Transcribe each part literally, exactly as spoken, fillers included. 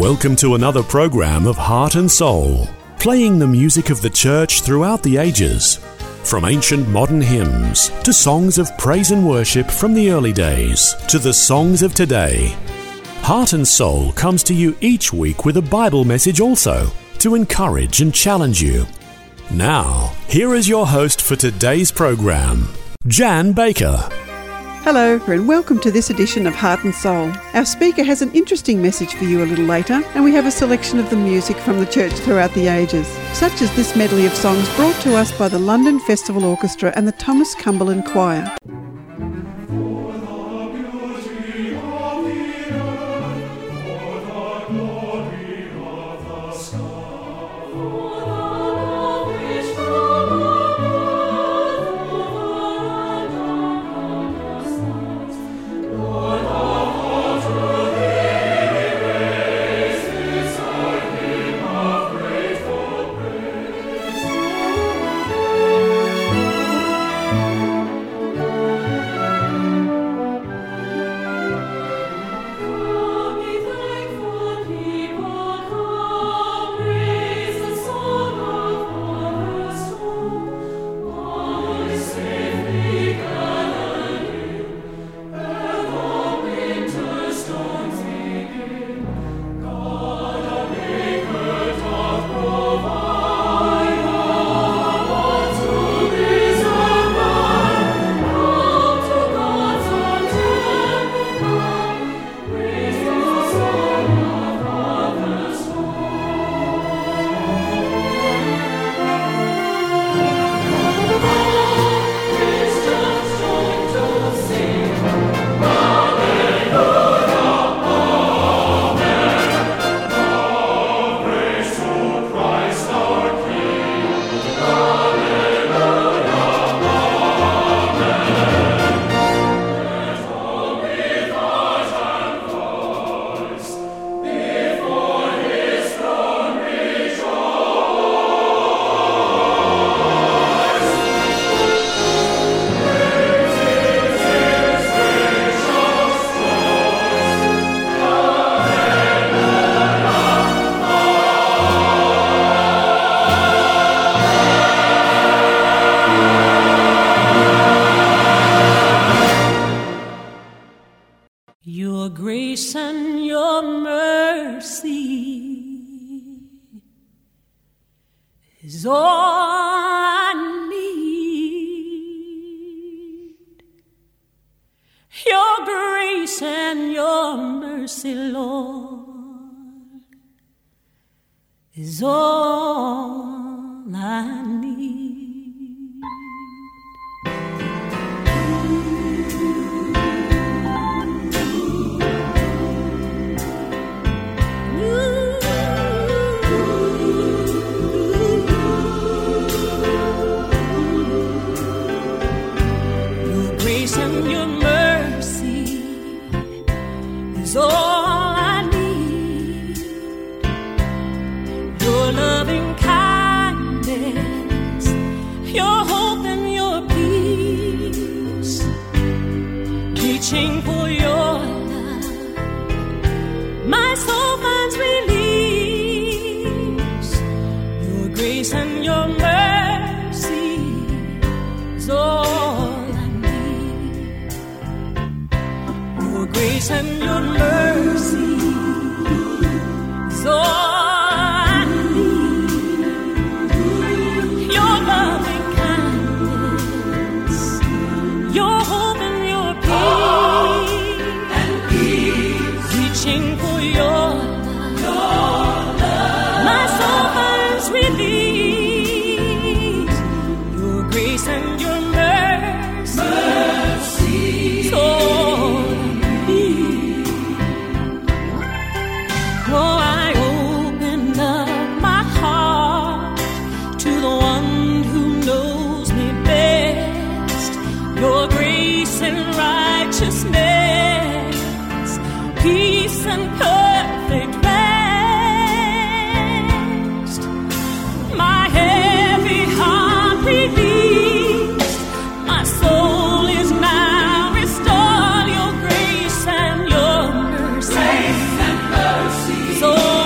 Welcome to another program of Heart and Soul, playing the music of the church throughout the ages. From ancient modern hymns to songs of praise and worship from the early days to the songs of today. Heart and Soul comes to you each week with a Bible message also to encourage and challenge you. Now, here is your host for today's program, Jan Baker. Hello and welcome to this edition of Heart and Soul. Our speaker has an interesting message for you a little later, and we have a selection of the music from the church throughout the ages, such as this medley of songs brought to us by the London Festival Orchestra and the Thomas Cumberland Choir. Your grace and your mercy is all I need. Your grace and your mercy, Lord, is all I need. And your mercy is all I need. Your loving kindness, your hope and your peace, reaching for your love, my soul finds release. Your grace and your mercy is all grace and your mercy is all I need. Your loving kindness, your hope and your peace, and peace. Reaching for your love, your love. My soul finds release. Your grace and your mercy, mercy. So peace and perfect rest. My heavy heart released. My soul is now restored. Your grace and your mercy, grace and mercy. So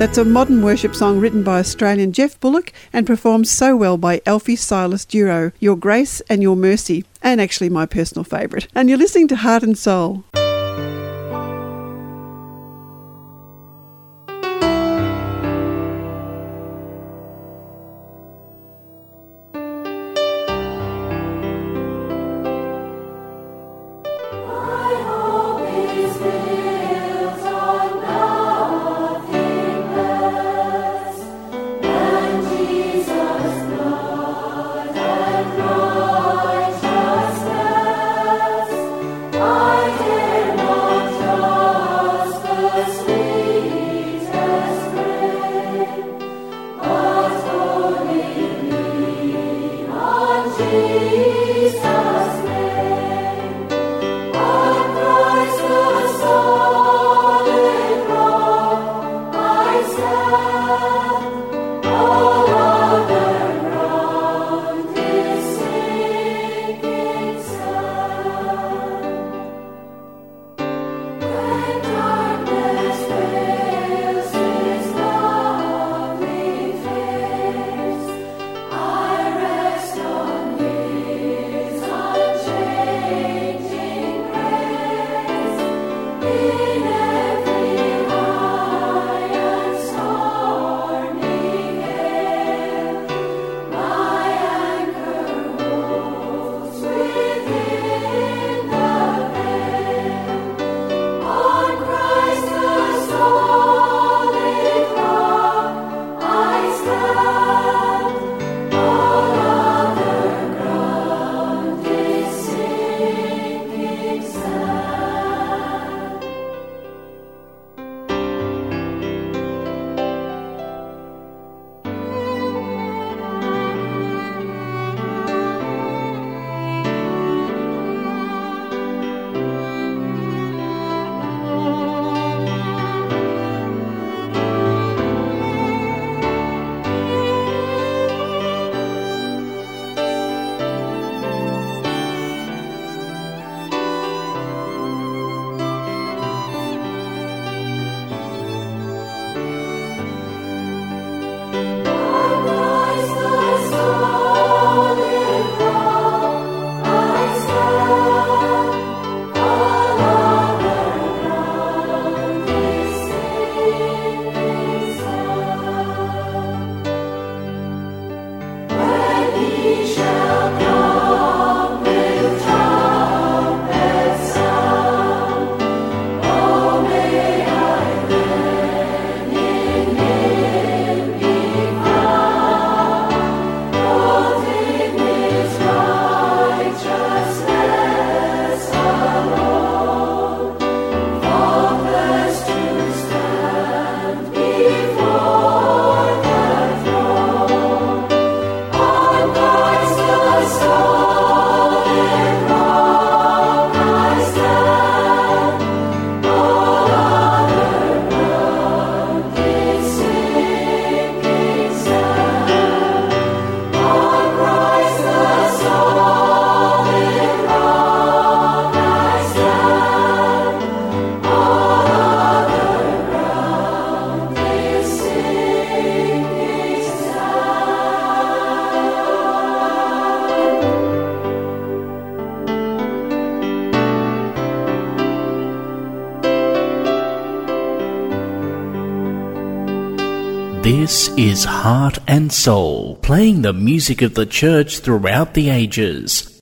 That's a modern worship song written by Australian Jeff Bullock and performed so well by Alfie Silas Duro, Your Grace and Your Mercy, and actually my personal favourite. And you're listening to Heart and Soul. This is Heart and Soul, playing the music of the church throughout the ages.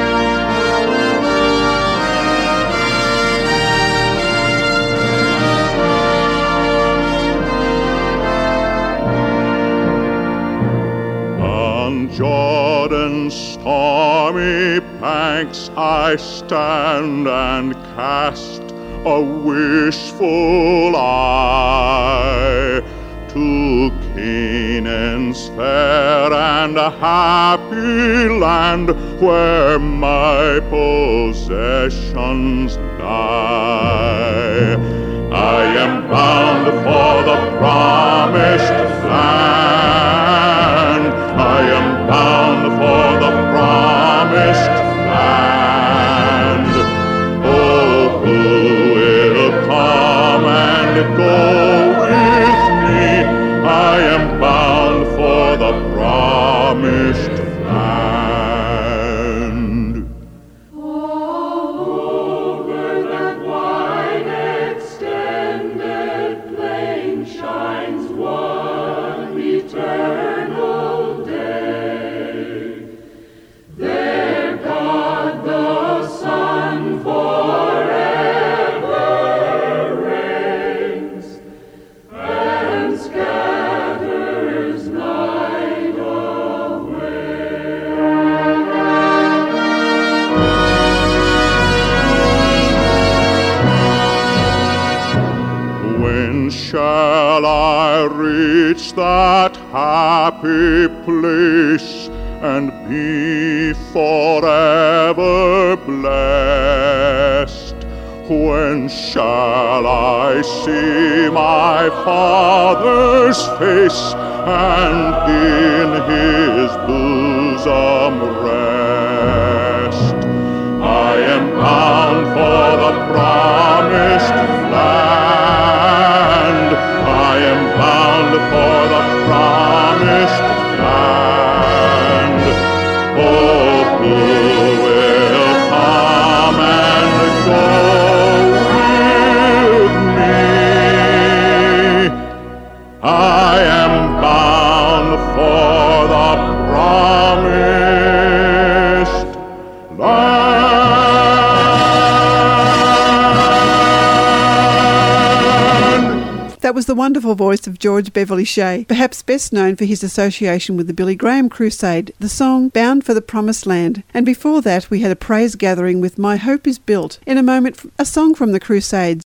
On Jordan's stormy banks I stand and cast a wishful eye to Canaan's fair and happy land, where my possessions lie. I am bound for the promised land. I am bound for the promised land. Oh, who will come and go with me? promised land. All over that wide extended plain shines one eternal day. There God the Son forever reigns and scatters night When shall I reach that happy place and be forever blessed? When shall I see my Father's face and in His bosom rest? I am bound for the promised land. I am bound for the promised land. Oh, who will come and go with me? I am bound for the promised land. That was the wonderful voice of George Beverly Shea, perhaps best known for his association with the Billy Graham Crusade, the song Bound for the Promised Land. And before that, we had a praise gathering with My Hope is Built. In a moment, a song from the Crusades,